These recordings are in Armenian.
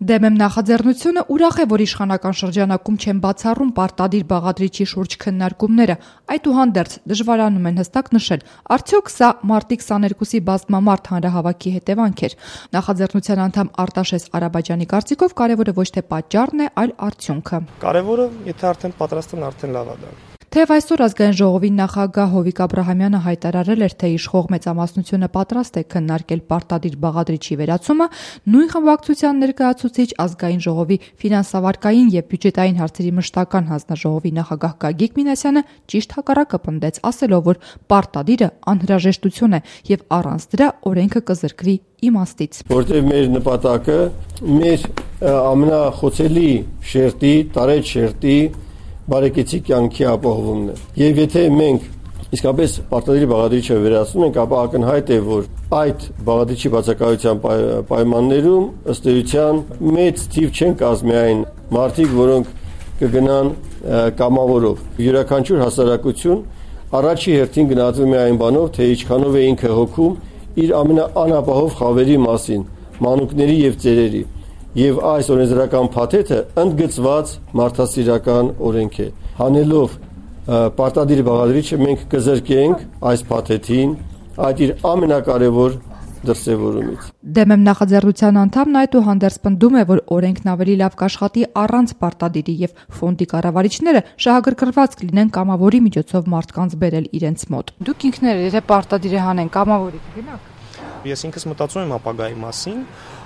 Դեմեմ նախաձեռնությունը ուրախ է, որ իշխանական շրջանակում չեն բացառում պարտադիր բաղադրիչի շուրջ քննարկումները, այդուհանդերձ դժվարանում են հստակ նշել, արդյոք սա մարտի 22-ի բազմամարդ հանրահավաքի հետևանք էր։ Նախաձեռնության անդամ Արտաշես Արաբաջյանի կարծիքով կարևորը ոչ թե պատճառն է, այլ արդյունքը։ Կարևորը, եթե արդեն պատրաստ են, արդեն լավ է դա։ Թեև այսօր ազգային ժողովի նախագահ Հովիկ Աբրահամյանը հայտարարել էր, թե իշխող մեծամասնությունը պատրաստ է քննարկել պարտադիր բաղադրիչի վերացումը, նույն խմբակցության ներկայացուցիչ ազգային ժողովի ֆինանսավարկային եւ բյուջետային հարցերի մշտական հանձնաժողովի նախագահ Գագիկ Մինասյանը ճիշտ հակառակը պնդեց, ասելով, որ պարտադիրը անհրաժեշտություն է եւ առանց դրա օրենքը կզրկվի իմաստից։ Որտեղ մեր նպատակը մեր ամենախոցելի շերտի, տարեջ շերտի բարեկեցի կյանքի ապահովումն է։ Եվ եթե մենք իսկապես պարտադիր բաղադրիչը վերացնում ենք, ապա ակնհայտ է, որ այդ բաղադրիչի բացակայության պայմաններում ըստ էության մեծ թիվ չեն կազմի այն մարդիկ, որոնք կգնան կամավորով։ Յուրաքանչյուր հասարակություն առաջի հերթին գնահատվում է այն բանով, թե ինչքանով է ինքը հոգում իր ամենաանապահով խավերի մասին, մանուկների եւ ծերերի։ Եվ այս օրենսդրական փաթեթը ընդգծված մարդասիրական օրենք է։ Հանելով պարտադիր բաղադրիչը մենք կզրկենք այս փաթեթին այդ իր ամենակարևոր դրսևորումից։ Դեմեմ նախաձեռնության անդամն այդուհանդերձ պնդում է, որ օրենքն ավելի լավ կաշխատի առանց պարտադիրի եւ ֆոնդի կառավարիչները շահագրգռված կլինեն կամավորի միջոցով մարդկանց բերել իրենց մոտ։ Դուք ինքներդ եթե պարտադիրը հանեն, կամավորի կգնաք։ Ես ինքս մտածում եմ ապագայի մասին,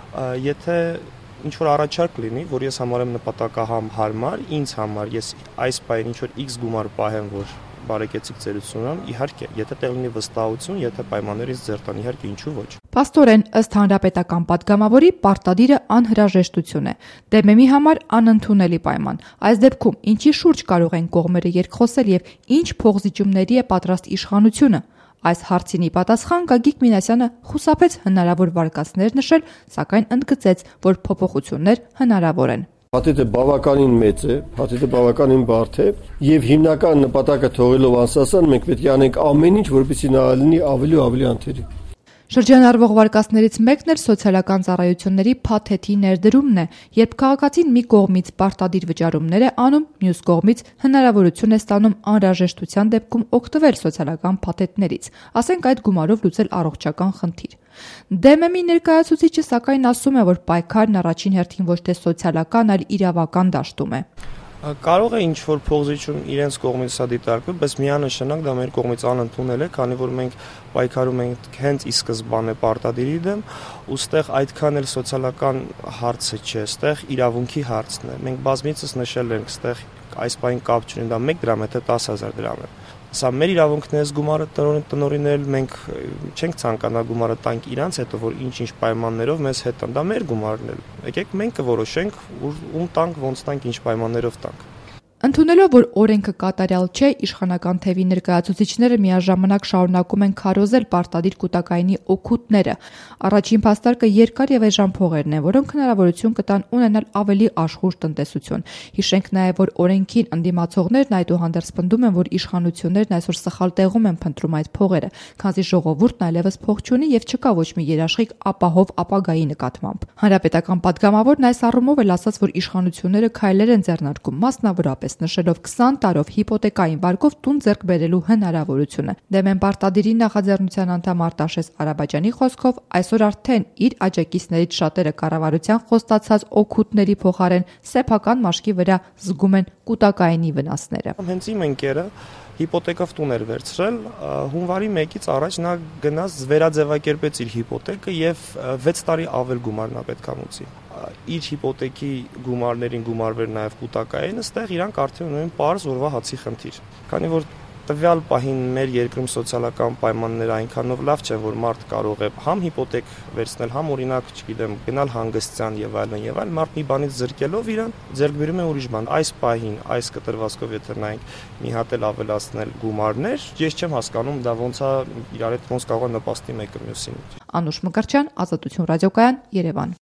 եթե ինչ որ առաջարկ լինի, որ ես համարեմ նպատակահարմար, ինձ համար ես այս պահին ինչ որ X գումար պահեմ, որ բարեկեցիկ ծերությունն, իհարկե, եթե տեղ լինի վստահություն, եթե պայմաններից ձեռ տան, իհարկե, ինչու ոչ։ Պաստորեն, ըստ հանրապետական պատգամավորի, պարտադիրը անհրաժեշտություն է։ Դեմեմի համար անընդունելի պայման։ Այս դեպքում ինչի շուրջ կարող են կողմերը երկխոսել եւ ինչ փոխզիջումների է պատրաստ իշխանությունը։ Այս հարցին ի պատասխան Գագիկ Մինասյանը խուսափեց հնարավոր վարկածներ նշել, սակայն ընդգծեց, որ փոփոխություններ հնարավոր են։ Փաթեթը բավականին մեծ է, փաթեթը բավականին բարդ է եւ հիմնական նպատակը թողելով անսասան մենք պետք է անենք ամեն ինչ, որպեսզի նա լինի ավելի ու ավելի անթերի։ Շրջանառվող վարկածներից մեկն էլ սոցիալական ծառայությունների փաթեթի ներդրումն է, երբ քաղաքացին մի կողմից պարտադիր վճարումներ է անում, մյուս կողմից հնարավորություն է ստանում անհրաժեշտության դեպքում օգտվել սոցիալական փաթեթներից, ասենք այդ գումարով լուծել առողջական խնդիր։ Դեմեմի ներկայացուցիչը սակայն ասում է, որ պայքարն առաջին հերթին ոչ թե սոցիալական, այլ իրավական դաշտում է։ Կարող է ինչ-որ փոխզիջում իրենց կողմից սա դիտարկվել, բայց միանշանակ դա մեր կողմից անընդունել է, քանի որ մենք պայքարում ենք հենց ի սկզբանե պարտադիրի դեմ, ու ստեղ այդքան էլ սոցիալական հարցը չէ, ստեղ իրավունքի հարցն է։ Մենք բազմիցս նշել ենք, ստեղ այս պահին կապ չունի, դա 1 դրամ է, թե 10,000 դրամ է։ Սա մեր իրավունքն է, գումարը տնօրինել, մենք չենք ցանկանա գումարը տանք իրանց հետո, որ ինչ-ինչ պայմաններով մեզ հետ տան, դա մեր գումարն է։ Եկեք մենք կորոշենք ում տանք, ոնց տանք, ինչ պայմաններով տանք։ Ընդունելով, որ օրենքը կատարյալ չէ, իշխանական թևի ներկայացուցիչները միաժամանակ շարունակում են քարոզել պարտադիր կուտակայինի օգուտները։ Առաջին փաստարկը երկար եւ էժան փողերն են, որոնք հնարավորություն կտան ունենալ ավելի աշխույժ տնտեսություն։ Հիշենք նաեւ, որ օրենքին ընդդիմացողներն այդուհանդերձ պնդում են, որ իշխանություններն այսօր սխալ տեղում են փնտրում այդ փողերը, քանզի ժողովուրդն այլևս փող չունի եւ չկա ոչ մի երաշխիք ապահով ապագայի նկատմամբ։ Հանրապետական պատգամավորն այս առումով էլ ասաց, որ իշխանությունները քայլեր են ձեռնարկում, մասնավորապես նշելով 20 տարով հիպոթեկային վարկով տուն ձեռք բերելու հնարավորությունը։ Դեմեն պարտադիրի նախաձեռնության անդամ Արտաշես Արաբաջյանի խոսքով այսօր արդեն իր աջակիցներից շատերը կառավարության խոստացած օգուտների փոխարեն սեփական մաշկի վրա զգում են կուտակայինի վնասները։ Հենց իմ ընկերը հիպոթեկով տուն էր վերցրել, հունվարի 1-ից առաջ նա գնաց վերաձևակերպեց իր հիպոթեկը եւ 6 տարի ավել գումար նա պետք է մուծի։ Իր հիպոթեկի գումարներին գումարվեր նաեւ կուտակայինը, ստեղ իրանք արդեն ունեն պարզ օրվա հացի խնդիր։ Քանի որ տվյալ պահին մեր երկրում սոցիալական պայմանները այնքանով լավ չէ, որ մարդ կարող է համ հիպոթեք վերցնել, համ օրինակ, չգիտեմ, գնալ հանգստյան եւ այլն, մարդ մի բանից զրկելով իրան ձեռք բերում է ուրիշ բան։ Այս պահին, այս կտրվածքով եթե նայենք մի հատ էլ ավելացնել գումարներ, ես չեմ հասկանում դա ոնց է իրար հետ ոնց կարող է նպաստի մեկը մյուսին։ Անուշ Մկրտչյան, Ազատություն ռադիոկայան, Երևան։